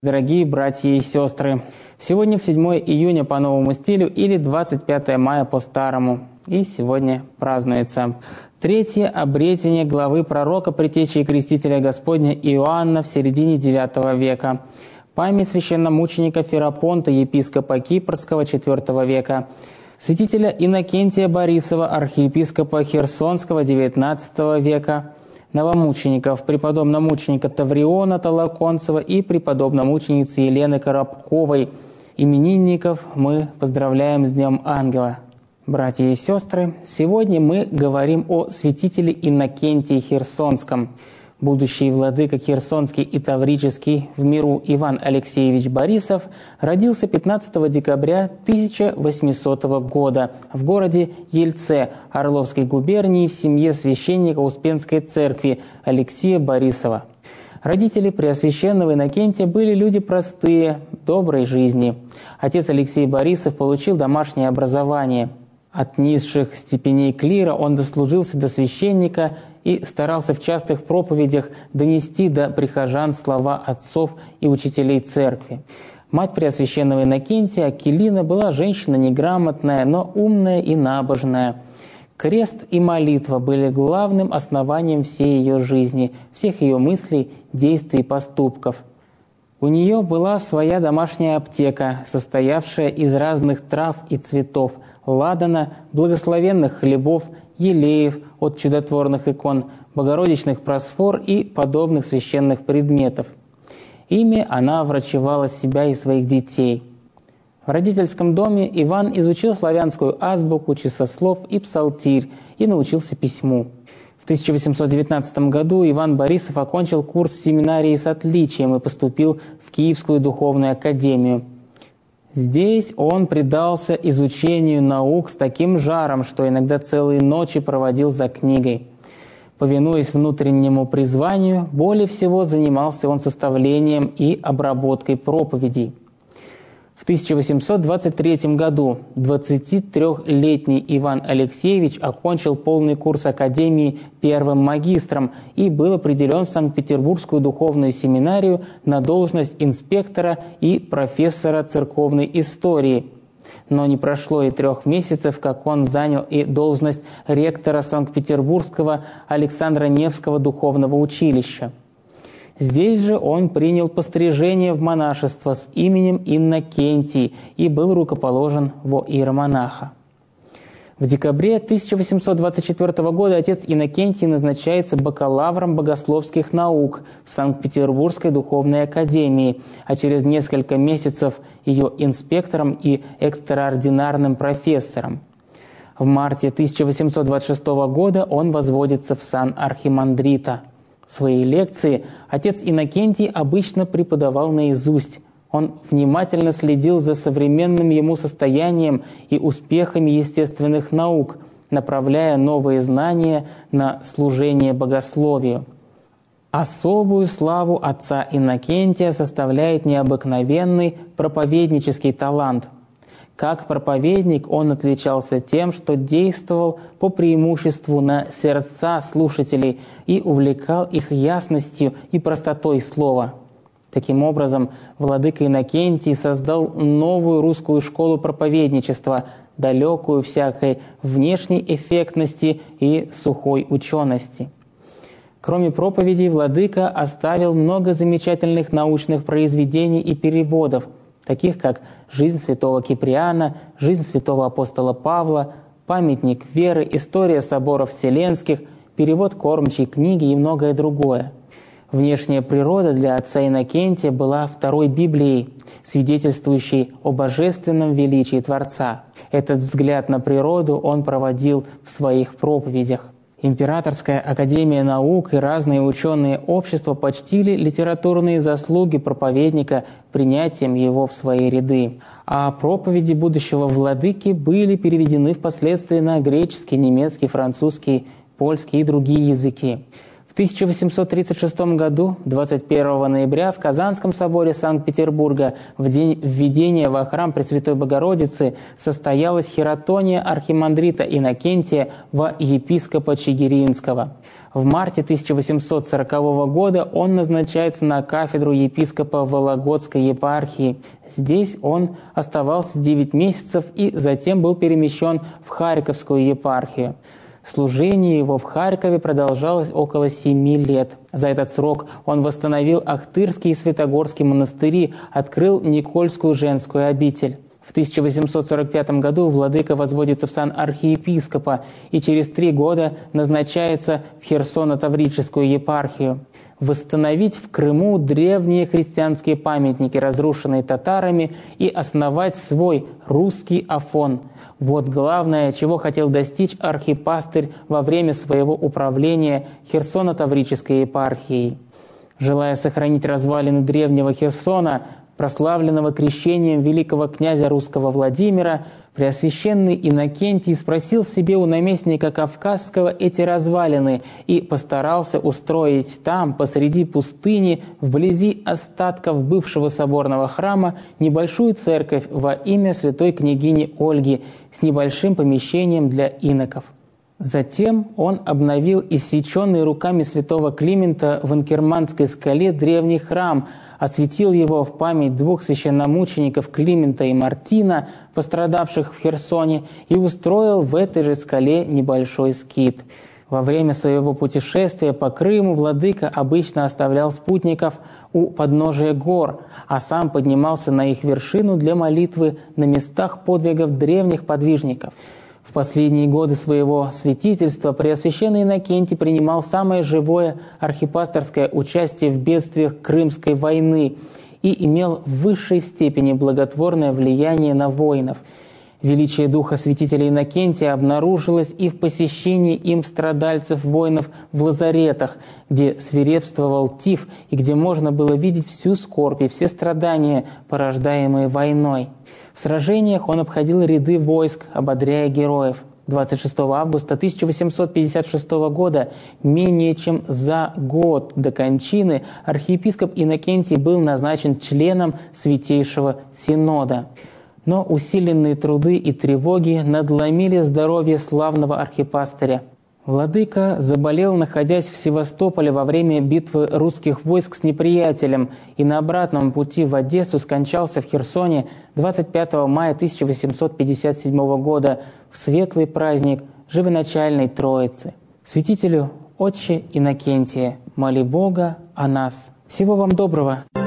Дорогие братья и сестры, сегодня в 7 июня по новому стилю или 25 мая по старому. И сегодня празднуется третье обретение главы пророка Предтечи и Крестителя Господня Иоанна в середине IX века. Память священномученика Ферапонта, епископа Кипрского IV века. Святителя Иннокентия Борисова, архиепископа Херсонского XIX века. Новомучеников, преподобномученика Тавриона Толоконцева и преподобномученицы Елены Коробковой. Именинников мы поздравляем с Днем Ангела. Братья и сестры, сегодня мы говорим о святителе Иннокентии Херсонском. Будущий владыка Херсонский и Таврический в миру Иван Алексеевич Борисов родился 15 декабря 1800 года в городе Ельце Орловской губернии в семье священника Успенской церкви Алексея Борисова. Родители Преосвященного Иннокентия были люди простые, доброй жизни. Отец Алексей Борисов получил домашнее образование. От низших степеней клира он дослужился до священника и старался в частых проповедях донести до прихожан слова отцов и учителей церкви. Мать Преосвященного Иннокентия, Акелина, была женщина неграмотная, но умная и набожная. Крест и молитва были главным основанием всей ее жизни, всех ее мыслей, действий и поступков. У нее была своя домашняя аптека, состоявшая из разных трав и цветов, ладана, благословенных хлебов, елеев от чудотворных икон, богородичных просфор и подобных священных предметов. Ими она врачевала себя и своих детей. В родительском доме Иван изучил славянскую азбуку, часослов и псалтирь и научился письму. В 1819 году Иван Борисов окончил курс семинарии с отличием и поступил в Киевскую духовную академию. Здесь он предался изучению наук с таким жаром, что иногда целые ночи проводил за книгой. Повинуясь внутреннему призванию, более всего занимался он составлением и обработкой проповедей. В 1823 году 23-летний Иван Алексеевич окончил полный курс академии первым магистром и был определен в Санкт-Петербургскую духовную семинарию на должность инспектора и профессора церковной истории. Но не прошло и 3 месяцев, как он занял и должность ректора Санкт-Петербургского Александра Невского духовного училища. Здесь же он принял пострижение в монашество с именем Иннокентий и был рукоположен во иеромонаха. В декабре 1824 года отец Иннокентий назначается бакалавром богословских наук в Санкт-Петербургской духовной академии, а через несколько месяцев ее инспектором и экстраординарным профессором. В марте 1826 года он возводится в сан архимандрита. Свои лекции отец Иннокентий обычно преподавал наизусть. Он внимательно следил за современным ему состоянием и успехами естественных наук, направляя новые знания на служение богословию. Особую славу отца Иннокентия составляет необыкновенный проповеднический талант. Как проповедник он отличался тем, что действовал по преимуществу на сердца слушателей и увлекал их ясностью и простотой слова. Таким образом, владыка Иннокентий создал новую русскую школу проповедничества, далекую всякой внешней эффектности и сухой учености. Кроме проповедей, владыка оставил много замечательных научных произведений и переводов, таких как «Жизнь святого Киприана», «Жизнь святого апостола Павла», «Памятник веры», «История соборов вселенских», перевод кормчей книги и многое другое. Внешняя природа для отца Иннокентия была второй Библией, свидетельствующей о божественном величии Творца. Этот взгляд на природу он проводил в своих проповедях. Императорская академия наук и разные ученые общества почтили литературные заслуги проповедника принятием его в свои ряды. А проповеди будущего владыки были переведены впоследствии на греческий, немецкий, французский, польский и другие языки. В В 1836 году, 21 ноября, в Казанском соборе Санкт-Петербурга в день введения во храм Пресвятой Богородицы состоялась хиротония архимандрита Иннокентия во епископа Чигиринского. В марте 1840 года он назначается на кафедру епископа Вологодской епархии. Здесь он оставался 9 месяцев и затем был перемещен в Харьковскую епархию. Служение его в Харькове продолжалось около 7 лет. За этот срок он восстановил Ахтырский и Святогорский монастыри, открыл Никольскую женскую обитель. В 1845 году владыка возводится в сан архиепископа и через 3 года назначается в Херсоно-Таврическую епархию. Восстановить в Крыму древние христианские памятники, разрушенные татарами, и основать свой русский Афон. Вот главное, чего хотел достичь архипастырь во время своего управления Херсоно-Таврической епархией. Желая сохранить развалины древнего Херсона, прославленного крещением великого князя русского Владимира, Преосвященный Иннокентий спросил себе у наместника Кавказского эти развалины и постарался устроить там, посреди пустыни, вблизи остатков бывшего соборного храма, небольшую церковь во имя святой княгини Ольги с небольшим помещением для иноков. Затем он обновил иссеченный руками святого Климента в Инкерманской скале древний храм, осветил его в память 2 священномучеников Климента и Мартина, пострадавших в Херсоне, и устроил в этой же скале небольшой скит. Во время своего путешествия по Крыму владыка обычно оставлял спутников у подножия гор, а сам поднимался на их вершину для молитвы на местах подвигов древних подвижников. В последние годы своего святительства Преосвященный Иннокентий принимал самое живое архипасторское участие в бедствиях Крымской войны и имел в высшей степени благотворное влияние на воинов. Величие духа святителя Иннокентия обнаружилось и в посещении им страдальцев-воинов в лазаретах, где свирепствовал тиф и где можно было видеть всю скорбь и все страдания, порождаемые войной. В сражениях он обходил ряды войск, ободряя героев. 26 августа 1856 года, менее чем за год до кончины, архиепископ Иннокентий был назначен членом Святейшего Синода. Но усиленные труды и тревоги надломили здоровье славного архипастыря. Владыка заболел, находясь в Севастополе во время битвы русских войск с неприятелем, и на обратном пути в Одессу скончался в Херсоне 25 мая 1857 года в светлый праздник Живоначальной Троицы. Святителю Отче Иннокентия, моли Бога о нас. Всего вам доброго!